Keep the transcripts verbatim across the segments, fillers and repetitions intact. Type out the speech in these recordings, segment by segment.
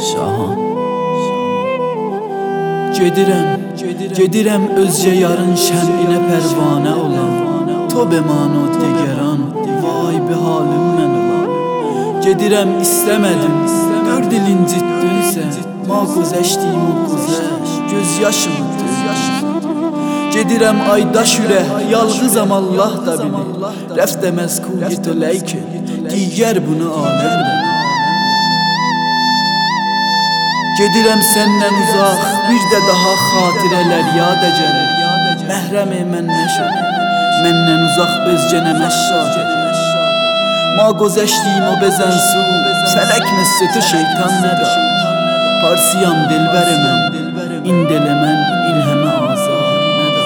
Şahan Gedirəm, gedirəm özcə yarın şəminə pərvanə olan To beman o degeran, vay be halim mən olan Gedirəm istəmədim, dörd il incitdinsə Ma güzəşdiyim o güzəş, göz yaşımı Gedirəm aydaş ürək, yalğızam Allah da bilir Rəftə məzkuliyyət o ləykin, digər bunu aləmdə Gedirəm səndən uzaq, bir də daha xatirələr yada gəlir Məhrəmi mən nəşər, məndən uzaq özcənə məşşad Ma gözəşdiyim o bezənsu, fələk məscidi şeytan nədə Parsiyam dilbəri mən, indələ mən ilhəmə azar nədə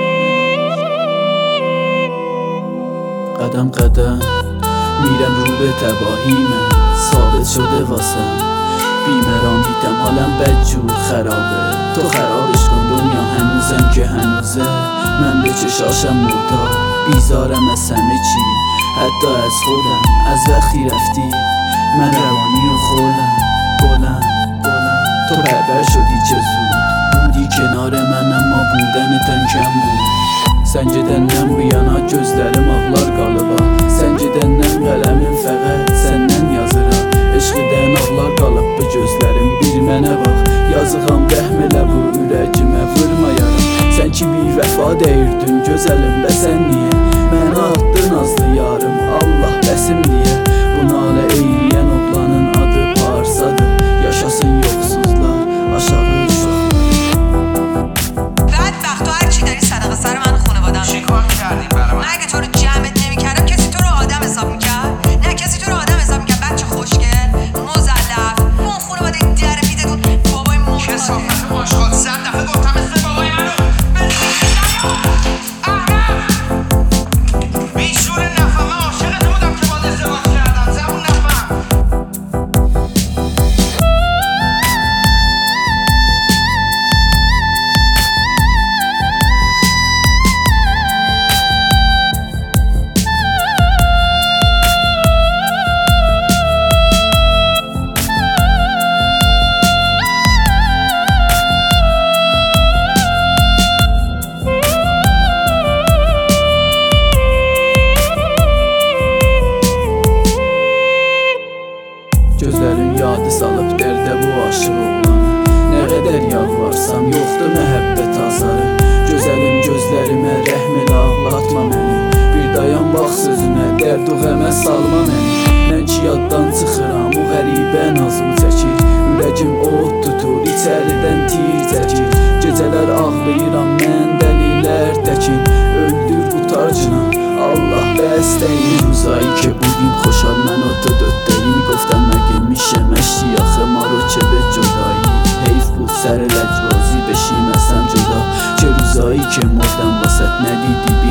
قدم قدم میرم رو به تباهی من ثابت شده واسم بیمران دیدم حالم بدجور خرابه تو خرابش کن دنیا هنوزم که هنوزه من به چشاشم مردار بیزارم از همه چی حتی از خودم از وقتی رفتی من روانی و خودم گلم تو پربر شدی چه زود بودی کنار من اما بودنتن کم بود Səncədəndən bu yana gözlərim ağlar qalıba Səncədəndən qələmin fəqət səndən yazıram Eşqidən ağlar qalıb bu gözlərim bir mənə bax Yazığam rəhm elə bu ürəcimə vurmayarım Sən ki bir vəfa deyirdin gözəlim və sən niyə Mənə attın azlı yarım Allah bəsim niyə Bu nalə eyləyən oğlanın adı parsadır Yaşasın yoxsuzlar aşağı چیکار کردیم برای من؟ من اگه تو رو جمعت نمی‌کردم کسی تو رو آدم حساب می‌کرد؟ نه کسی تو رو آدم حساب می‌کرد بچه خوشگل مزلف اون خانواده در پیتتون بابای ما کثافت آشغال صد دفعه گفتم اسم بابای منو بیشور نفهم من عاشقت بودم که باید ازدواج کردم زبون نفهم Gözlərim yadı salıb dərdə bu aşıq oğlanı Nə qədər yalvarsam yoxdur məhəbbət azarı Gözəlim gözlərimə rəhm elə ağlatma məni Bir dayan bax sözümə dərd o qəmə salma məni Mən ki yaddan çıxıram o qəribə nazım çəkir Ürəcim od tutur içəridən tir çəkir Gecələr ağlayıram mən dəlilər təkin Öldür utarcına Allah dəstəyin روزایی که بودیم خوشحال من و تو دوتایی میگفتم مگه میشه مشتی آخه ما رو چه به جدایی حیف بود سر لجبازی بشیم اصلا جدا چه روزایی که مردم واسط ندیدی